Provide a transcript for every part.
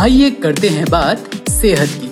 आइए करते हैं बात सेहत की।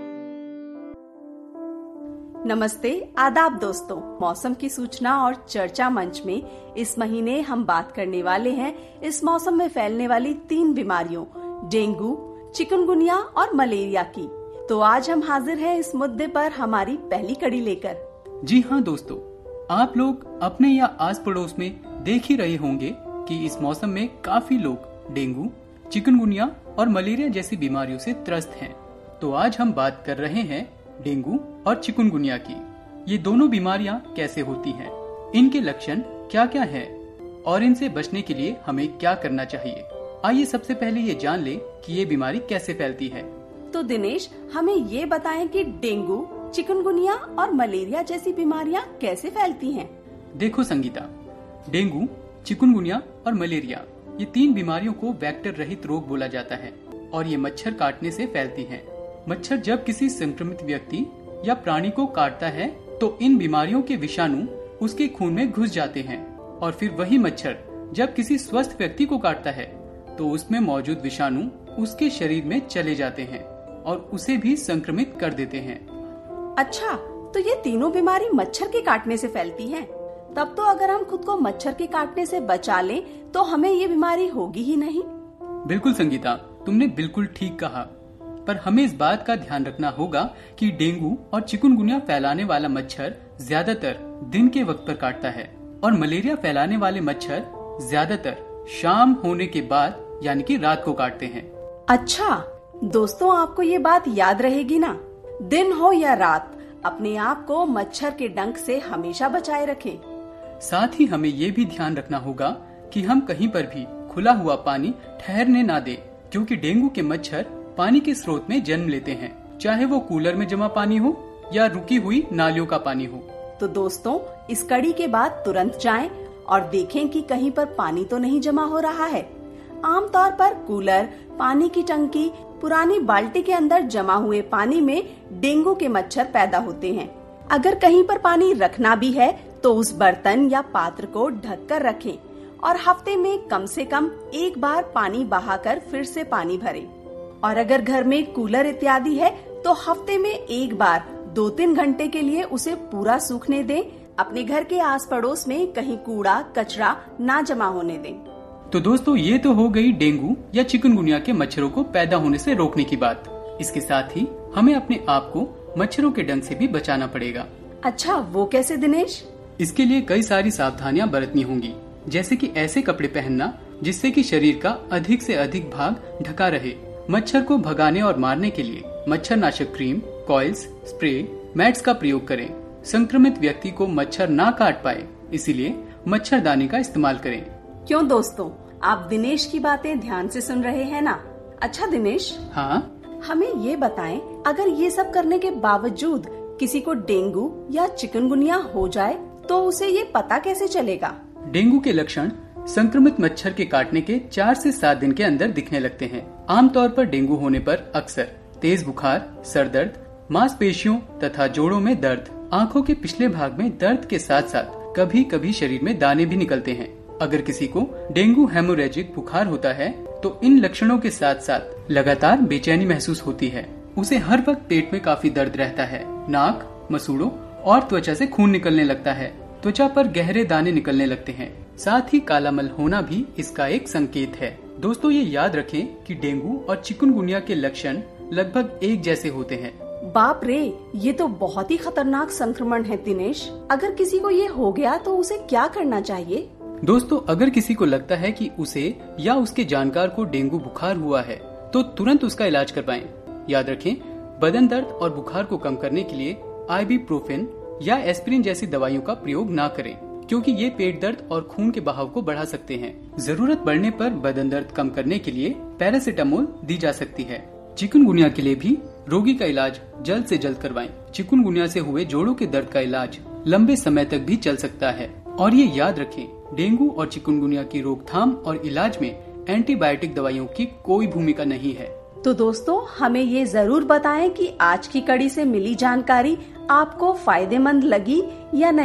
नमस्ते, आदाब दोस्तों। मौसम की सूचना और चर्चा मंच में इस महीने हम बात करने वाले हैं इस मौसम में फैलने वाली 3 बीमारियों डेंगू, चिकनगुनिया और मलेरिया की। तो आज हम हाजिर हैं इस मुद्दे पर हमारी पहली कड़ी लेकर। जी हाँ दोस्तों, आप लोग अपने या आस पड़ोस में देख ही रहे होंगे कि इस मौसम में काफी लोग डेंगू, चिकनगुनिया और मलेरिया जैसी बीमारियों से त्रस्त हैं। तो आज हम बात कर रहे हैं डेंगू और चिकनगुनिया की। ये दोनों बीमारियां कैसे होती हैं, इनके लक्षण क्या क्या हैं और इनसे बचने के लिए हमें क्या करना चाहिए। आइए सबसे पहले ये जान ले कि ये बीमारी कैसे फैलती है। तो दिनेश, हमें ये बताएं कि डेंगू, चिकनगुनिया और मलेरिया जैसी बीमारियां कैसे फैलती हैं। देखो संगीता, डेंगू, चिकनगुनिया और मलेरिया ये 3 बीमारियों को वेक्टर रहित रोग बोला जाता है और ये मच्छर काटने से फैलती हैं। मच्छर जब किसी संक्रमित व्यक्ति या प्राणी को काटता है तो इन बीमारियों के विषाणु उसके खून में घुस जाते हैं और फिर वही मच्छर जब किसी स्वस्थ व्यक्ति को काटता है तो उसमें मौजूद विषाणु उसके शरीर में चले जाते हैं और उसे भी संक्रमित कर देते हैं। अच्छा, तो ये तीनों बीमारी मच्छर के काटने से फैलती हैं। तब तो अगर हम खुद को मच्छर के काटने से बचा लें तो हमें ये बीमारी होगी ही नहीं। बिल्कुल संगीता, तुमने बिल्कुल ठीक कहा। पर हमें इस बात का ध्यान रखना होगा कि डेंगू और चिकनगुनिया फैलाने वाला मच्छर ज्यादातर दिन के वक्त पर काटता है और मलेरिया फैलाने वाले मच्छर ज्यादातर शाम होने के बाद यानी कि रात को काटते हैं। अच्छा दोस्तों, आपको ये बात याद रहेगी ना, दिन हो या रात अपने आप को मच्छर के डंक से हमेशा बचाए रखें। साथ ही हमें ये भी ध्यान रखना होगा कि हम कहीं पर भी खुला हुआ पानी ठहरने ना दें, क्योंकि डेंगू के मच्छर पानी के स्रोत में जन्म लेते हैं, चाहे वो कूलर में जमा पानी हो या रुकी हुई नालियों का पानी हो। तो दोस्तों, इस कड़ी के बाद तुरंत जाएं और देखें कि कहीं पर पानी तो नहीं जमा हो रहा है। आमतौर पर कूलर, पानी की टंकी, पुरानी बाल्टी के अंदर जमा हुए पानी में डेंगू के मच्छर पैदा होते हैं। अगर कहीं पर पानी रखना भी है तो उस बर्तन या पात्र को ढक कर रखें और हफ्ते में कम से कम एक बार पानी बहाकर फिर से पानी भरें। और अगर घर में कूलर इत्यादि है तो हफ्ते में एक बार 2-3 घंटे के लिए उसे पूरा सूखने दें। अपने घर के आस पड़ोस में कहीं कूड़ा कचरा ना जमा होने दें। तो दोस्तों, ये तो हो गई डेंगू या चिकनगुनिया के मच्छरों को पैदा होने से रोकने की बात। इसके साथ ही हमें अपने आप को मच्छरों के डंक से भी बचाना पड़ेगा। अच्छा, वो कैसे दिनेश? इसके लिए कई सारी सावधानियां बरतनी होंगी, जैसे कि ऐसे कपड़े पहनना जिससे कि शरीर का अधिक से अधिक भाग ढका रहे। मच्छर को भगाने और मारने के लिए मच्छरनाशक क्रीम, कॉइल्स, स्प्रे, मैट्स का प्रयोग करें। संक्रमित व्यक्ति को मच्छर ना काट पाए, इसीलिए मच्छरदानी का इस्तेमाल करें। क्यों दोस्तों, आप दिनेश की बातें ध्यान से सुन रहे हैं ना? अच्छा दिनेश, हाँ, हमें ये बताएं, अगर ये सब करने के बावजूद किसी को डेंगू या चिकनगुनिया हो जाए तो उसे ये पता कैसे चलेगा? डेंगू के लक्षण संक्रमित मच्छर के काटने के 4 से 7 दिन के अंदर दिखने लगते हैं। आमतौर पर डेंगू होने पर अक्सर तेज बुखार, सर दर्द, मांसपेशियों तथा जोड़ों में दर्द, आंखों के पिछले भाग में दर्द के साथ साथ कभी कभी शरीर में दाने भी निकलते हैं। अगर किसी को डेंगू हेमोरेजिक बुखार होता है तो इन लक्षणों के साथ साथ लगातार बेचैनी महसूस होती है। उसे हर वक्त पेट में काफी दर्द रहता है। नाक, मसूड़ों और त्वचा से खून निकलने लगता है। त्वचा पर गहरे दाने निकलने लगते हैं। साथ ही काला मल होना भी इसका एक संकेत है। दोस्तों, ये याद रखें कि डेंगू और चिकनगुनिया के लक्षण लगभग एक जैसे होते हैं। बाप रे, ये तो बहुत ही खतरनाक संक्रमण है दिनेश। अगर किसी को ये हो गया तो उसे क्या करना चाहिए? दोस्तों, अगर किसी को लगता है कि उसे या उसके जानकार को डेंगू बुखार हुआ है तो तुरंत उसका इलाज करवाएं। याद रखें, बदन दर्द और बुखार को कम करने के लिए आइबुप्रोफेन या एस्पिरिन जैसी दवाइयों का प्रयोग ना करें, क्योंकि ये पेट दर्द और खून के बहाव को बढ़ा सकते हैं। जरूरत पड़ने पर बदन दर्द कम करने के लिए पैरासिटामोल दी जा सकती है। चिकनगुनिया के लिए भी रोगी का इलाज जल्द से जल्द करवाएं। चिकनगुनिया से हुए जोड़ों के दर्द का इलाज लंबे समय तक भी चल सकता है। और ये याद रखें, डेंगू और चिकनगुनिया की रोकथाम और इलाज में एंटीबायोटिक दवाइयों की कोई भूमिका नहीं है। तो दोस्तों, हमें ये जरूर बताएं कि आज की कड़ी से मिली जानकारी आपको फायदेमंद लगी या नहीं।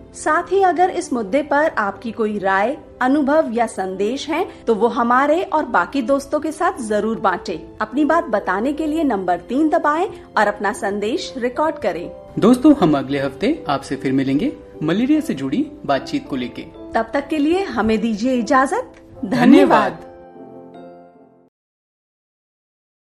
साथ ही अगर इस मुद्दे पर आपकी कोई राय, अनुभव या संदेश है तो वो हमारे और बाकी दोस्तों के साथ जरूर बांटें। अपनी बात बताने के लिए नंबर 3 दबाएं और अपना संदेश रिकॉर्ड करें। दोस्तों, हम अगले हफ्ते आपसे फिर मिलेंगे मलेरिया से जुड़ी बातचीत को लेके। तब तक के लिए हमें दीजिए इजाजत। धन्यवाद।